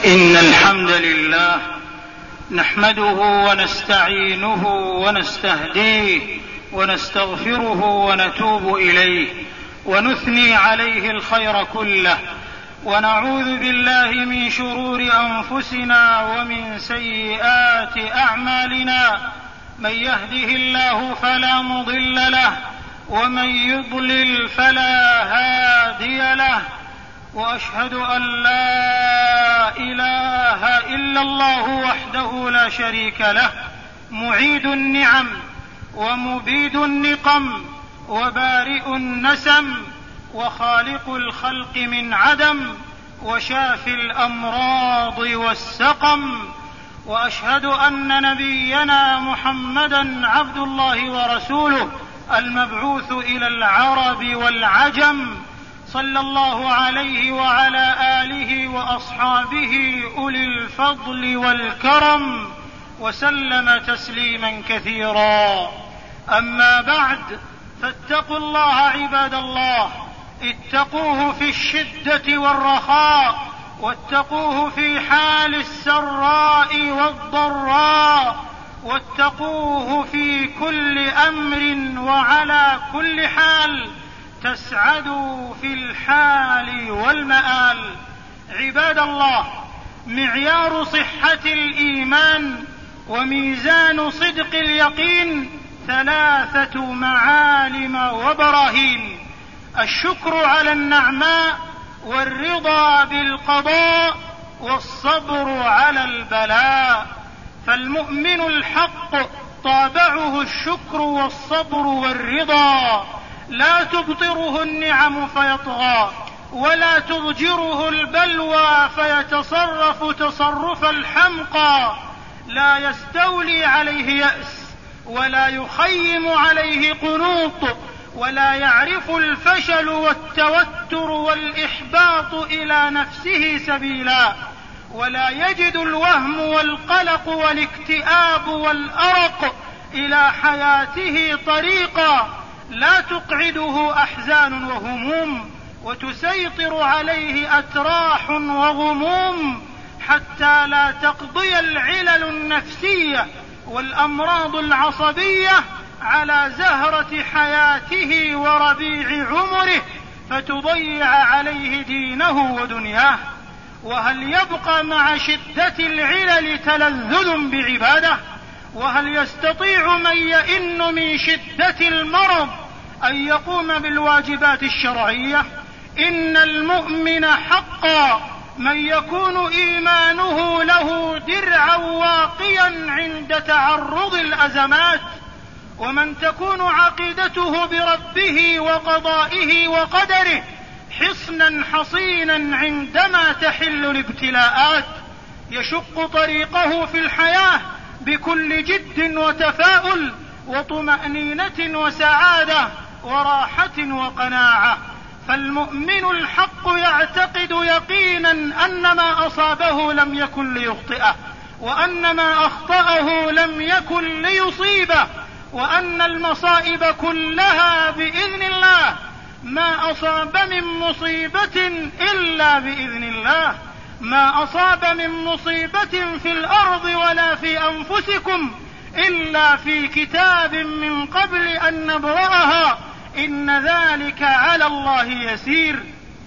إن الحمد لله نحمده ونستعينه ونستهديه ونستغفره ونتوب إليه ونثني عليه الخير كله، ونعوذ بالله من شرور أنفسنا ومن سيئات أعمالنا. من يهده الله فلا مضل له ومن يضلل فلا هادي له، وأشهد أن لا إله إلا الله وحده لا شريك له، معيد النعم ومبيد النقم وبارئ النسم وخالق الخلق من عدم وشافي الأمراض والسقم. وأشهد أن نبينا محمدا عبد الله ورسوله المبعوث إلى العرب والعجم، صلى الله عليه وعلى آله وأصحابه أولي الفضل والكرم، وسلم تسليما كثيرا. أما بعد، فاتقوا الله عباد الله، اتقوه في الشدة والرخاء، واتقوه في حال السراء والضراء، واتقوه في كل أمر وعلى كل حال، تسعدوا في الحال والمآل. عباد الله، معيار صحة الإيمان وميزان صدق اليقين 3 معالم وبراهين: الشكر على النعماء، والرضا بالقضاء، والصبر على البلاء. فالمؤمن الحق طابعه الشكر والصبر والرضا، لا تبطره النعم فيطغى، ولا تضجره البلوى فيتصرف تصرف الحمقى. لا يستولي عليه يأس، ولا يخيم عليه قنوط، ولا يعرف الفشل والتوتر والإحباط إلى نفسه سبيلا، ولا يجد الوهم والقلق والاكتئاب والأرق إلى حياته طريقا. لا تقعده أحزان وهموم، وتسيطر عليه أتراح وغموم، حتى لا تقضي العلل النفسية والأمراض العصبية على زهرة حياته وربيع عمره، فتضيع عليه دينه ودنياه. وهل يبقى مع شدة العلل تلذذ بعباده؟ وهل يستطيع من يئن من شدة المرض أن يقوم بالواجبات الشرعية؟ إن المؤمن حقا من يكون إيمانه له درعا واقيا عند تعرض الأزمات، ومن تكون عقيدته بربه وقضائه وقدره حصنا حصينا عندما تحل الابتلاءات، يشق طريقه في الحياة بكل جد وتفاؤل وطمأنينة وسعادة وراحة وقناعة. فالمؤمن الحق يعتقد يقينا أن ما أصابه لم يكن ليخطئه، وأن ما أخطأه لم يكن ليصيبه، وأن المصائب كلها بإذن الله، ما أصاب من مصيبة إلا بإذن الله. ما أصاب من مصيبة في الأرض ولا في أنفسكم إلا في كتاب من قبل أن نبرأها، إن ذلك على الله يسير.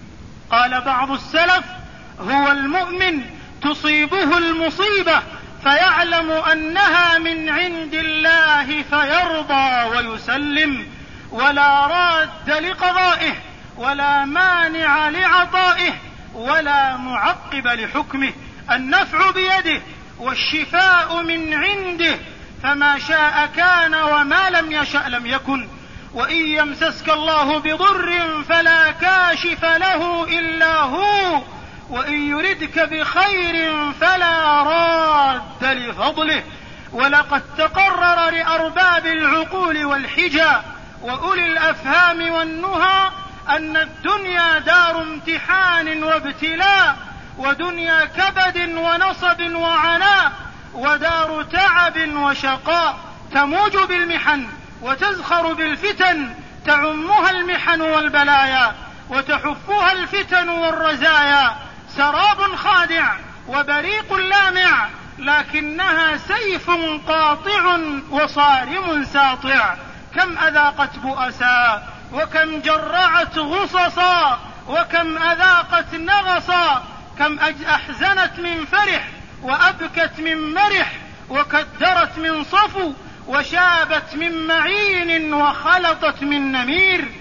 قال بعض السلف: هو المؤمن تصيبه المصيبة فيعلم أنها من عند الله فيرضى ويسلم، ولا راد لقضائه، ولا مانع لعطائه، ولا معقب لحكمه. النفع بيده والشفاء من عنده، فما شاء كان وما لم يشأ لم يكن. وإن يمسسك الله بضر فلا كاشف له إلا هو، وإن يردك بخير فلا راد لفضله. ولقد تقرر لأرباب العقول والحجى وأولي الأفهام والنهى أن الدنيا دار امتحان وابتلاء، ودنيا كبد ونصب وعناء، ودار تعب وشقاء، تموج بالمحن وتزخر بالفتن، تعمها المحن والبلايا وتحفها الفتن والرزايا. سراب خادع وبريق لامع، لكنها سيف قاطع وصارم ساطع. كم أذاقت بؤسا، وكم جرعت غصصا، وكم أذاقت نغصا، كم أحزنت من فرح، وأبكت من مرح، وكدرت من صفو، وشابت من معين، وخلطت من نمير.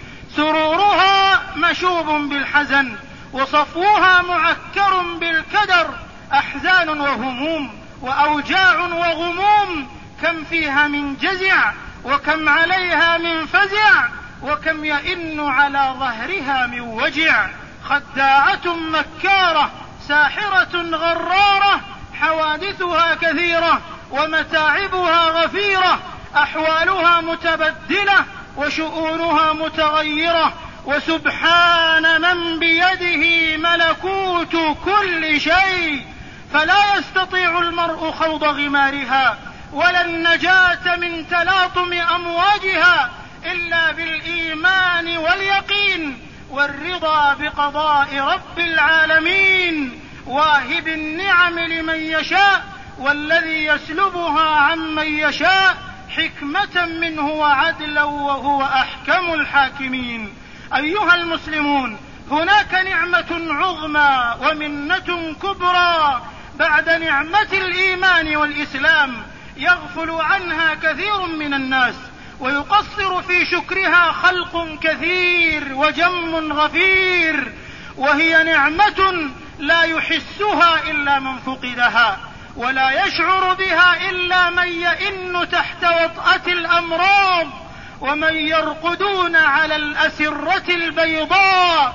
سرورها مشوب بالحزن، وصفوها معكر بالكدر. أحزان وهموم، وأوجاع وغموم، كم فيها من جزع، وكم عليها من فزع، وكم يئن على ظهرها من وجع. خداعة مكارة، ساحرة غرارة، حوادثها كثيرة، ومتاعبها غفيرة، أحوالها متبدلة، وشؤونها متغيرة. وسبحان من بيده ملكوت كل شيء، فلا يستطيع المرء خوض غمارها، ولا النجاة من تلاطم أمواجها، إلا بالإيمان واليقين والرضا بقضاء رب العالمين، واهب النعم لمن يشاء، والذي يسلبها عمن يشاء، حكمة منه وعدلا، وهو أحكم الحاكمين. أيها المسلمون، هناك نعمة عظمى ومنة كبرى بعد نعمة الإيمان والإسلام يغفل عنها كثير من الناس، ويقصر في شكرها خلق كثير وجم غفير، وهي نعمة لا يحسها إلا من فقدها، ولا يشعر بها إلا من يئن تحت وطأة الأمراض، ومن يرقدون على الأسرة البيضاء،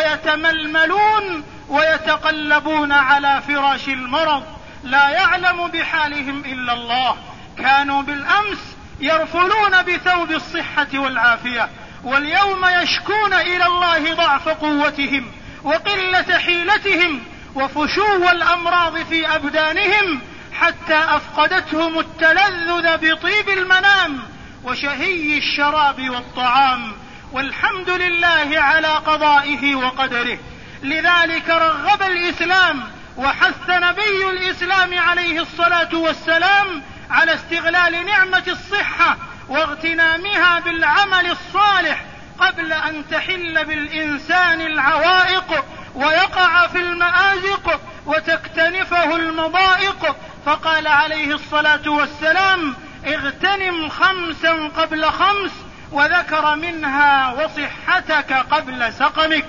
ويتململون ويتقلبون على فراش المرض، لا يعلم بحالهم إلا الله. كانوا بالأمس يرفلون بثوب الصحة والعافية، واليوم يشكون إلى الله ضعف قوتهم وقلة حيلتهم وفشو الأمراض في أبدانهم، حتى أفقدتهم التلذذ بطيب المنام وشهي الشراب والطعام. والحمد لله على قضائه وقدره. لذلك رغب الإسلام وحث نبي الإسلام عليه الصلاة والسلام على استغلال نعمة الصحة واغتنامها بالعمل الصالح قبل أن تحل بالإنسان العوائق ويقع في المآزق وتكتنفه المضائق. فقال عليه الصلاة والسلام: اغتنم 5 قبل 5، وذكر منها وصحتك قبل سقمك.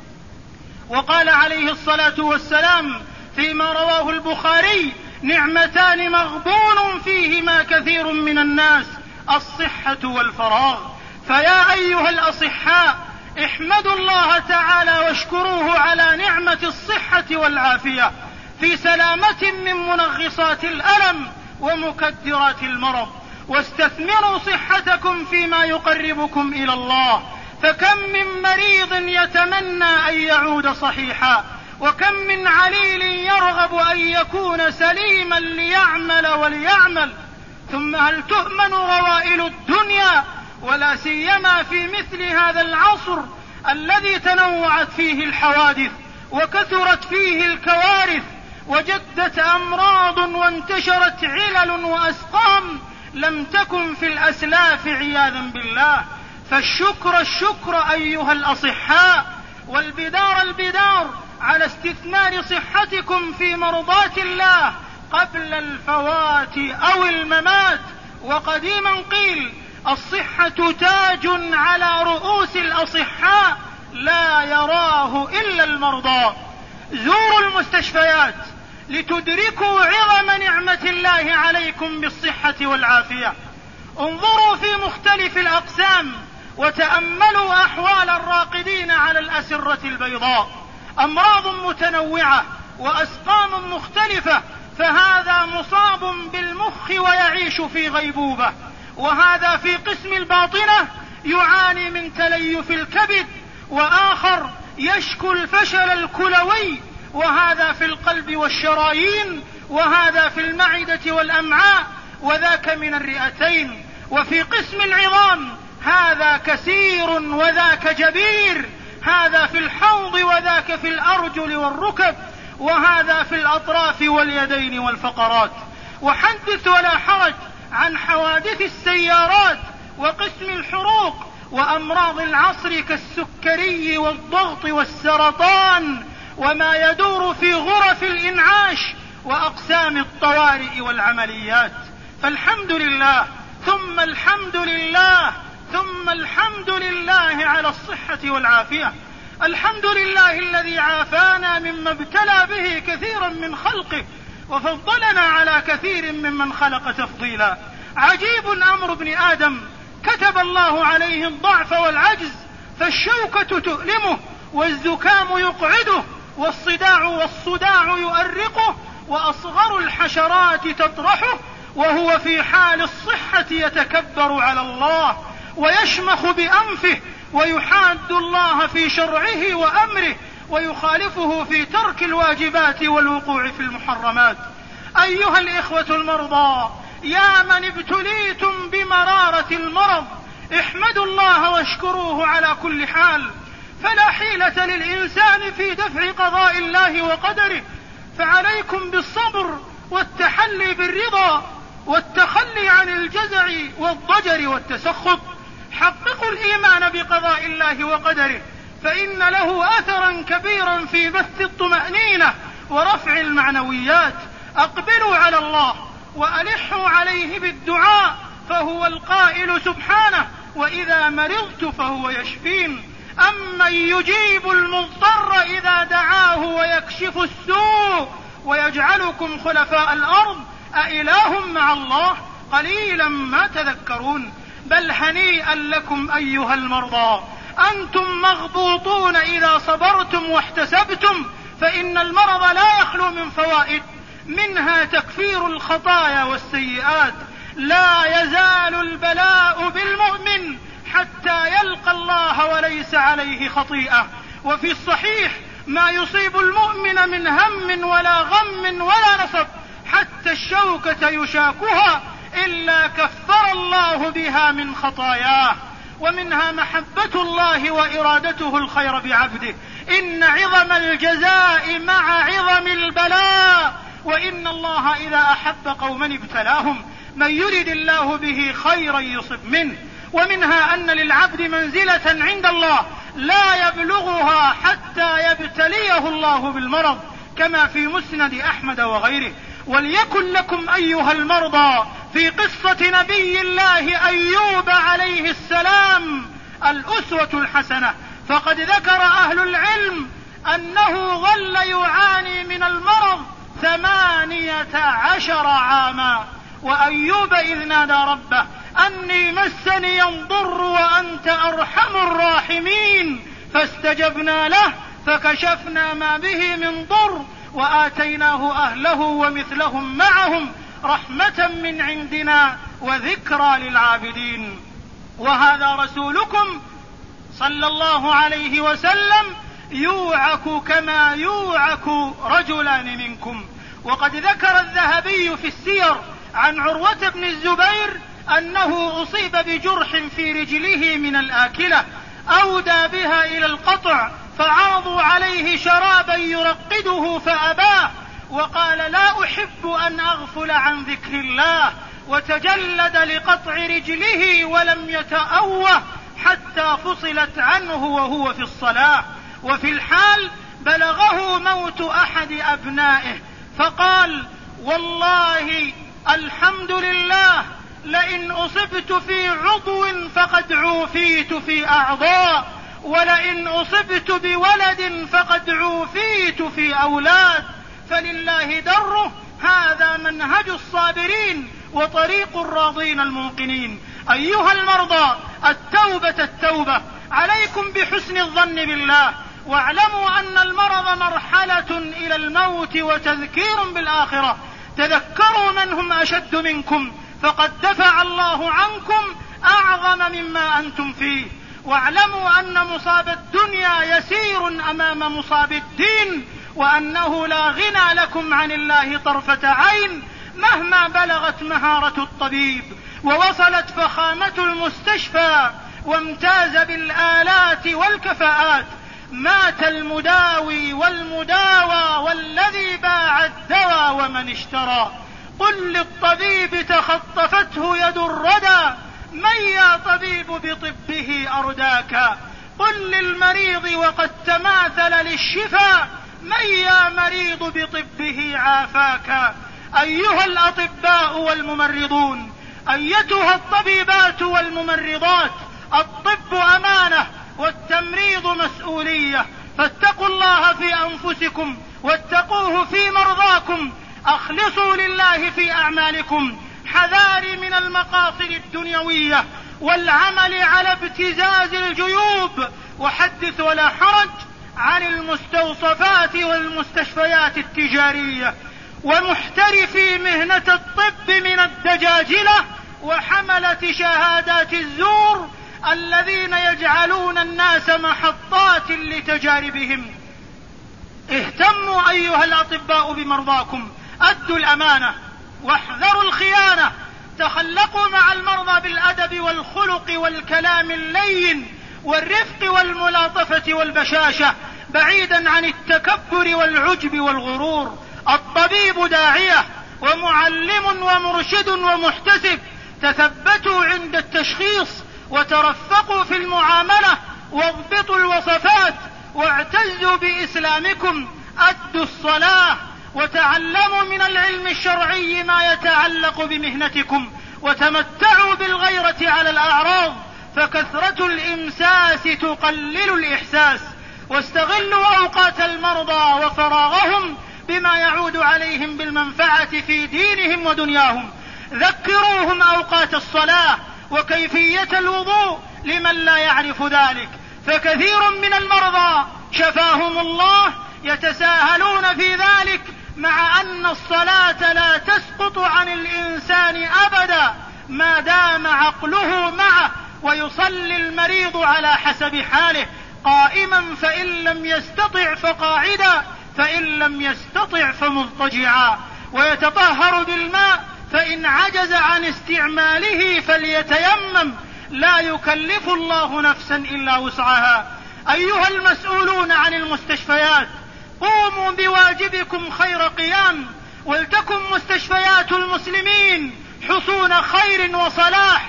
وقال عليه الصلاة والسلام فيما رواه البخاري: نعمتان مغبون فيهما كثير من الناس، الصحة والفراغ. فيا أيها الأصحاء، احمدوا الله تعالى واشكروه على نعمة الصحة والعافية في سلامة من منغصات الألم ومكدرات المرض، واستثمروا صحتكم فيما يقربكم إلى الله. فكم من مريض يتمنى أن يعود صحيحا، وكم من عليل يرغب أن يكون سليما ليعمل وليعمل. ثم هل تؤمن غوائل الدنيا، ولا سيما في مثل هذا العصر الذي تنوعت فيه الحوادث وكثرت فيه الكوارث وجدت أمراض وانتشرت علل وأسقام لم تكن في الأسلاف عياذا بالله. فالشكر أيها الأصحاء، والبدار البدار على استثمار صحتكم في مرضات الله قبل الفوات أو الممات. وقديما قيل: الصحة تاج على رؤوس الأصحاء لا يراه إلا المرضى. زوروا المستشفيات لتدركوا عظم نعمة الله عليكم بالصحة والعافية. انظروا في مختلف الأقسام وتأملوا أحوال الراقدين على الأسرة البيضاء، أمراض متنوعة وأسقام مختلفة، فهذا مصاب بالمخ ويعيش في غيبوبة، وهذا في قسم الباطنة يعاني من تليف الكبد، وآخر يشكو الفشل الكلوي، وهذا في القلب والشرايين، وهذا في المعدة والأمعاء، وذاك من الرئتين. وفي قسم العظام هذا كثير وذاك جبير، هذا في الحوض وذاك في الأرجل والركب. وهذا في الأطراف واليدين والفقرات. وحدث ولا حرج عن حوادث السيارات وقسم الحروق وأمراض العصر كالسكري والضغط والسرطان وما يدور في غرف الإنعاش وأقسام الطوارئ والعمليات. فالحمد لله ثم الحمد لله ثم الحمد لله على الصحة والعافية. الحمد لله الذي عافانا مما ابتلى به كثيرا من خلقه وفضلنا على كثير ممن خلق تفضيلا. عجيب أمر ابن آدم، كتب الله عليه الضعف والعجز، فالشوكة تؤلمه والزكام يقعده والصداع يؤرقه وأصغر الحشرات تطرحه، وهو في حال الصحة يتكبر على الله ويشمخ بأنفه ويحاد الله في شرعه وأمره ويخالفه في ترك الواجبات والوقوع في المحرمات. أيها الإخوة المرضى، يا من ابتليتم بمرارة المرض، احمدوا الله واشكروه على كل حال، فلا حيلة للإنسان في دفع قضاء الله وقدره، فعليكم بالصبر والتحلي بالرضا والتخلي عن الجزع والضجر والتسخط. حققوا الإيمان بقضاء الله وقدره، فإن له أثرا كبيرا في بث الطمأنينة ورفع المعنويات. أقبلوا على الله وألحوا عليه بالدعاء، فهو القائل سبحانه: وإذا مرضت فهو يشفين. أمن يجيب المضطر إذا دعاه ويكشف السوء ويجعلكم خلفاء الأرض أإله مع الله قليلا ما تذكرون. بل هنيئا لكم أيها المرضى، أنتم مغبوطون إذا صبرتم واحتسبتم، فإن المرض لا يخلو من فوائد، منها تكفير الخطايا والسيئات. لا يزال البلاء بالمؤمن حتى يلقى الله وليس عليه خطيئة. وفي الصحيح: ما يصيب المؤمن من هم ولا غم ولا نصب حتى الشوكة يشاكها إلا كفر الله بها من خطاياه. ومنها محبة الله وإرادته الخير بعبده. إن عظم الجزاء مع عظم البلاء، وإن الله إذا أحب قوما ابتلاهم. من يرد الله به خيرا يصب منه. ومنها أن للعبد منزلة عند الله لا يبلغها حتى يبتليه الله بالمرض، كما في مسند أحمد وغيره. وليكن لكم أيها المرضى في قصة نبي الله أيوب عليه السلام الأسوة الحسنة. فقد ذكر أهل العلم أنه ظل يعاني من المرض 18 عاما. وأيوب إذ نادى ربه أني مسني الضر وأنت أرحم الراحمين فاستجبنا له فكشفنا ما به من ضر وآتيناه أهله ومثلهم معهم رحمة من عندنا وذكرى للعابدين. وهذا رسولكم صلى الله عليه وسلم يوعك كما يوعك رجلان منكم. وقد ذكر الذهبي في السير عن عروة بن الزبير أنه أصيب بجرح في رجله من الآكلة، أودى بها إلى القطع، فعرضوا عليه شرابا يرقده فأباه، وقال: لا أحب أن أغفل عن ذكر الله، وتجلد لقطع رجله ولم يتأوه حتى فصلت عنه وهو في الصلاة. وفي الحال بلغه موت أحد أبنائه فقال: والله الحمد لله، لئن أصبت في عضو فقد عوفيت في أعضاء، ولئن أصبت بولد فقد عوفيت في أولاد، فلله دره، هذا منهج الصابرين وطريق الراضين الموقنين. أيها المرضى، التوبة عليكم بحسن الظن بالله، واعلموا أن المرض مرحلة إلى الموت وتذكير بالآخرة. تذكروا من هم أشد منكم، فقد دفع الله عنكم أعظم مما أنتم فيه. واعلموا أن مصاب الدنيا يسير أمام مصاب الدين، وأنه لا غنى لكم عن الله طرفة عين مهما بلغت مهارة الطبيب ووصلت فخامة المستشفى وامتاز بالآلات والكفاءات. مات المداوي والمداوى والذي من اشترى. قل للطبيب تخطفته يد الردى، من يا طبيب بطبه أرداك. قل للمريض وقد تماثل للشفاء، من يا مريض بطبه عافاك. أيها الأطباء والممرضون، أيتها الطبيبات والممرضات، الطب أمانة والتمريض مسؤولية، فاتقوا الله في أنفسكم واتقوه في مرضاكم. أخلصوا لله في أعمالكم، حذاري من المقاصد الدنيوية والعمل على ابتزاز الجيوب. وحدث ولا حرج عن المستوصفات والمستشفيات التجارية ومحترفي مهنة الطب من الدجاجلة وحملة شهادات الزور الذين يجعلون الناس محطات لتجاربهم. اهتموا أيها الأطباء بمرضاكم، أدوا الأمانة واحذروا الخيانة، تخلقوا مع المرضى بالأدب والخلق والكلام اللين والرفق والملاطفة والبشاشة، بعيدا عن التكبر والعجب والغرور. الطبيب داعية ومعلم ومرشد ومحتسب، تثبتوا عند التشخيص وترفقوا في المعاملة واضبطوا الوصفات واعتزوا بإسلامكم. أدوا الصلاة وتعلموا من العلم الشرعي ما يتعلق بمهنتكم، وتمتعوا بالغيرة على الأعراض، فكثرة الإمساس تقلل الإحساس. واستغلوا أوقات المرضى وفراغهم بما يعود عليهم بالمنفعة في دينهم ودنياهم. ذكروهم أوقات الصلاة وكيفية الوضوء لمن لا يعرف ذلك، فكثير من المرضى شفاهم الله يتساهلون في ذلك، مع أن الصلاة لا تسقط عن الإنسان أبدا ما دام عقله معه. ويصلي المريض على حسب حاله، قائما فإن لم يستطع فقاعدا، فإن لم يستطع فمضطجعا، ويتطهر بالماء، فإن عجز عن استعماله فليتيمم، لا يكلف الله نفسا إلا وسعها. أيها المسؤولون عن المستشفيات، قوموا بواجبكم خير قيام، ولتكن مستشفيات المسلمين حصون خير وصلاح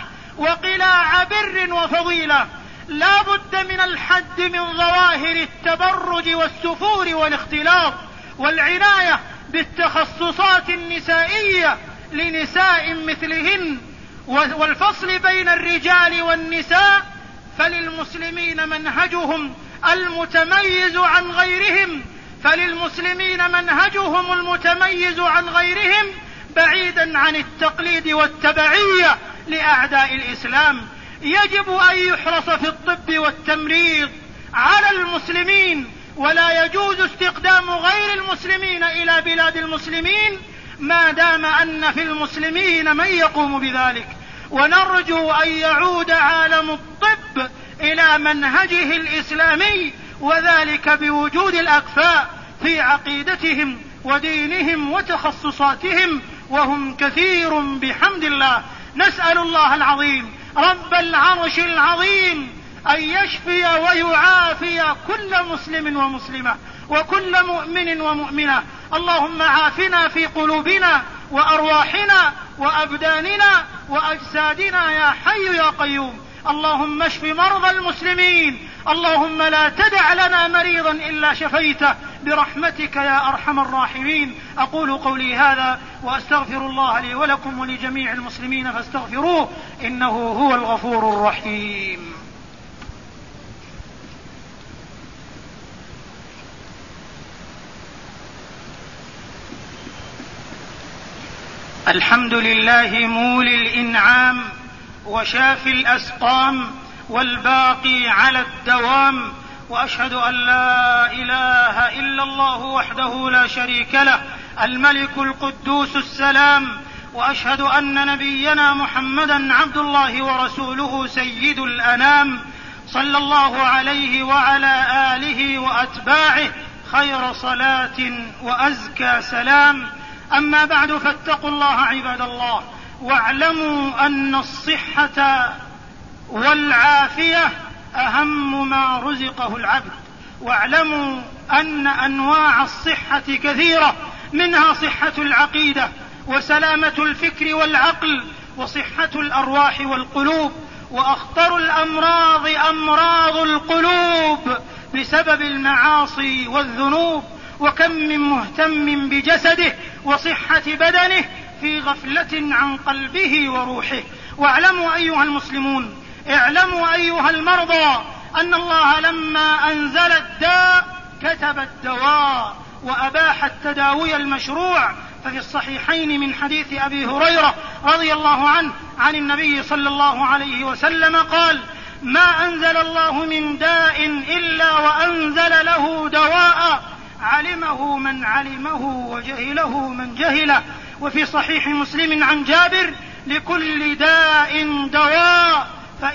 وقلاع بر وفضيلة. لا بد من الحد من ظواهر التبرج والسفور والاختلاط، والعناية بالتخصصات النسائية لنساء مثلهن، والفصل بين الرجال والنساء. فللمسلمين منهجهم المتميز عن غيرهم، فللمسلمين منهجهم المتميز عن غيرهم، بعيدا عن التقليد والتبعية لأعداء الإسلام. يجب أن يحرص في الطب والتمريض على المسلمين، ولا يجوز استقدام غير المسلمين إلى بلاد المسلمين ما دام أن في المسلمين من يقوم بذلك. ونرجو أن يعود عالم الطب إلى منهجه الإسلامي، وذلك بوجود الأكفاء في عقيدتهم ودينهم وتخصصاتهم، وهم كثير بحمد الله. نسأل الله العظيم رب العرش العظيم أن يشفي ويعافي كل مسلم ومسلمة وكل مؤمن ومؤمنة. اللهم عافنا في قلوبنا وأرواحنا وأبداننا وأجسادنا يا حي يا قيوم. اللهم اشف مرضى المسلمين، اللهم لا تدع لنا مريضا إلا شفيته برحمتك يا أرحم الراحمين. أقول قولي هذا وأستغفر الله لي ولكم ولجميع المسلمين فاستغفروه إنه هو الغفور الرحيم. الحمد لله مولي الإنعام وشافي الأسقام والباقي على الدوام، وأشهد أن لا إله إلا الله وحده لا شريك له الملك القدوس السلام، وأشهد أن نبينا محمدا عبد الله ورسوله سيد الأنام، صلى الله عليه وعلى آله وأتباعه خير صلاة وأزكى سلام. أما بعد، فاتقوا الله عباد الله، واعلموا أن الصحة والعافية أهم ما رزقه العبد، واعلموا أن أنواع الصحة كثيرة، منها صحة العقيدة وسلامة الفكر والعقل وصحة الأرواح والقلوب. وأخطر الأمراض أمراض القلوب بسبب المعاصي والذنوب، وكم من مهتم بجسده وصحة بدنه في غفلة عن قلبه وروحه. واعلموا أيها المسلمون، اعلموا أيها المرضى، أن الله لما أنزل الداء كتب الدواء وأباح التداوي المشروع. ففي الصحيحين من حديث أبي هريرة رضي الله عنه عن النبي صلى الله عليه وسلم قال: ما أنزل الله من داء إلا وأنزل له دواء علمه من علمه وجهله من جهله. وفي صحيح مسلم عن جابر: لكل داء دواء،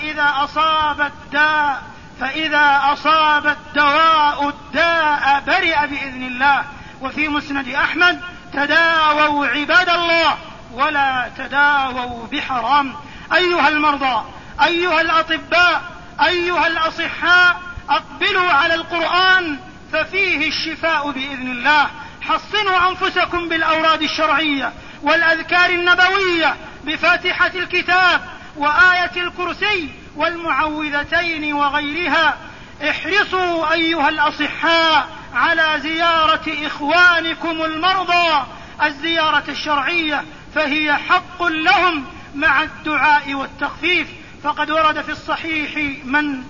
فإذا أصاب الدواء الداء برئ بإذن الله. وفي مسند أحمد: تداووا عباد الله ولا تداووا بحرام. أيها المرضى، أيها الأطباء، أيها الأصحاء، أقبلوا على القرآن ففيه الشفاء بإذن الله. حصنوا أنفسكم بالأوراد الشرعية والأذكار النبوية بفاتحة الكتاب وآية الكرسي والمعوذتين وغيرها. احرصوا أيها الأصحاء على زيارة إخوانكم المرضى الزيارة الشرعية، فهي حق لهم مع الدعاء والتخفيف. فقد ورد في الصحيح: من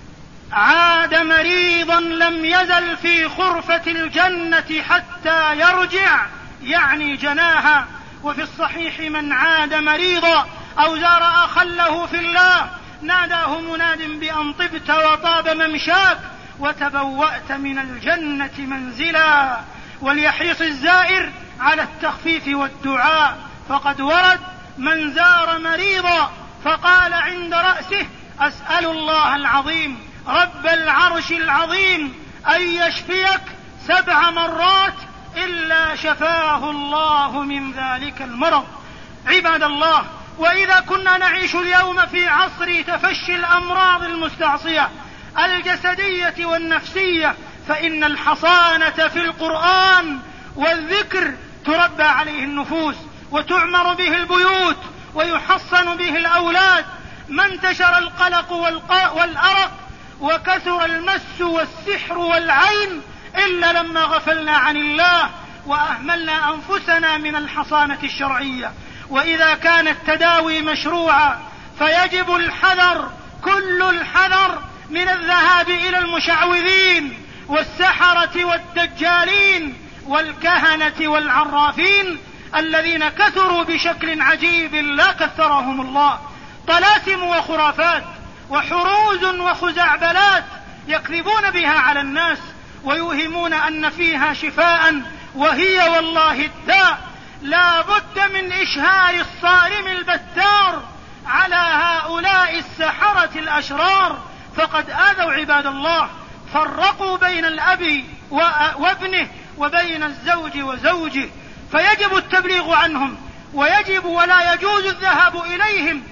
عاد مريضا لم يزل في خرفة الجنة حتى يرجع، يعني جناها. وفي الصحيح: من عاد مريضا أو زار أخا له في الله ناداه مناد بأن طبت وطاب ممشاك وتبوأت من الجنة منزلا. وليحرص الزائر على التخفيف والدعاء، فقد ورد: من زار مريضا فقال عند رأسه: أسأل الله العظيم رب العرش العظيم أن يشفيك 7 مرات إلا شفاه الله من ذلك المرض. عباد الله، وإذا كنا نعيش اليوم في عصر تفشي الأمراض المستعصية الجسدية والنفسية، فإن الحصانة في القرآن والذكر تربى عليه النفوس وتعمر به البيوت ويحصن به الأولاد. ما انتشر القلق والأرق وكثر المس والسحر والعين إلا لما غفلنا عن الله وأهملنا أنفسنا من الحصانة الشرعية. وإذا كان التداوي مشروعا فيجب الحذر، كل الحذر، من الذهاب إلى المشعوذين والسحرة والدجالين والكهنة والعرافين الذين كثروا بشكل عجيب لا كثرهم الله. طلاسم وخرافات وحروز وخزعبلات يكذبون بها على الناس ويوهمون أن فيها شفاء، وهي والله الداء. لا بد من إشهار الصارم البتار على هؤلاء السحرة الأشرار، فقد آذوا عباد الله، فرقوا بين الأب وابنه وبين الزوج وزوجه، فيجب التبليغ عنهم، ويجب ولا يجوز الذهاب إليهم.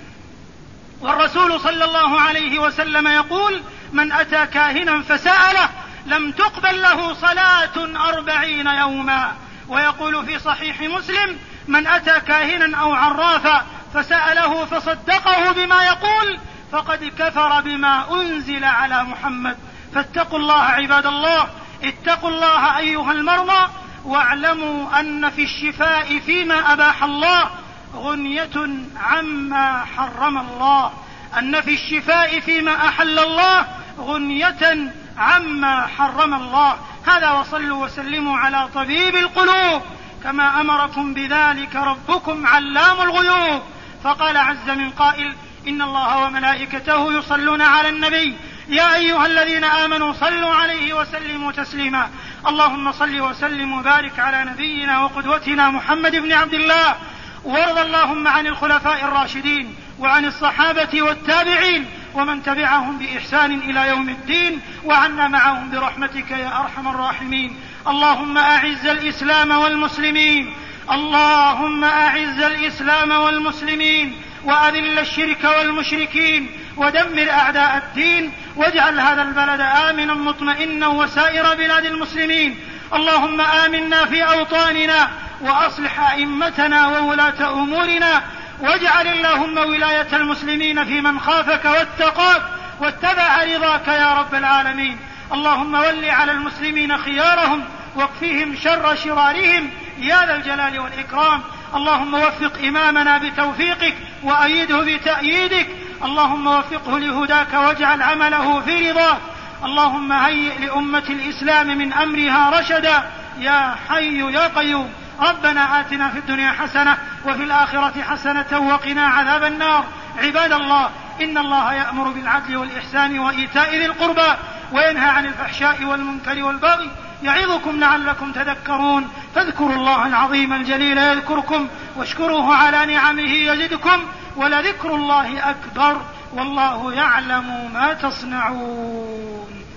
والرسول صلى الله عليه وسلم يقول: من أتى كاهنا فسأله لم تقبل له صلاة 40 يوما. ويقول في صحيح مسلم: من أتى كاهنا أو عرافا فسأله فصدقه بما يقول فقد كفر بما أنزل على محمد. فاتقوا الله عباد الله، اتقوا الله أيها المرضى، واعلموا أن في الشفاء فيما أباح الله غنية عما حرم الله، أن في الشفاء فيما أحل الله غنية عما حرم الله. هذا، وصلوا وسلموا على طبيب القلوب كما أمركم بذلك ربكم علام الغيوب. فقال عز من قائل: إن الله وملائكته يصلون على النبي يا أيها الذين آمنوا صلوا عليه وسلموا تسليما. اللهم صل وسلم وبارك على نبينا وقدوتنا محمد بن عبد الله، وارض اللهم عن الخلفاء الراشدين وعن الصحابة والتابعين ومن تبعهم بإحسان إلى يوم الدين، وعنا معهم برحمتك يا أرحم الراحمين. اللهم أعز الإسلام والمسلمين، اللهم أعز الإسلام والمسلمين، وأذل الشرك والمشركين، ودمر أعداء الدين، واجعل هذا البلد آمنا مطمئنا وسائر بلاد المسلمين. اللهم آمنا في أوطاننا وأصلح أئمتنا وولاة أمورنا، واجعل اللهم ولاية المسلمين في من خافك واتقاك واتبع رضاك يا رب العالمين. اللهم ول على المسلمين خيارهم واكفهم شر شرارهم يا ذا الجلال والإكرام. اللهم وفق إمامنا بتوفيقك وأيده بتأييدك، اللهم وفقه لهداك واجعل عمله في رضاك. اللهم هيئ لأمة الإسلام من أمرها رشدا يا حي يا قيوم. ربنا آتنا في الدنيا حسنة وفي الآخرة حسنة وقنا عذاب النار. عباد الله، إن الله يأمر بالعدل والإحسان وإيتاء ذي القربى وينهى عن الفحشاء والمنكر والبغي يعظكم لعلكم تذكرون. فاذكروا الله العظيم الجليل يذكركم واشكروه على نعمه يزدكم ولذكر الله أكبر والله يعلم ما تصنعون.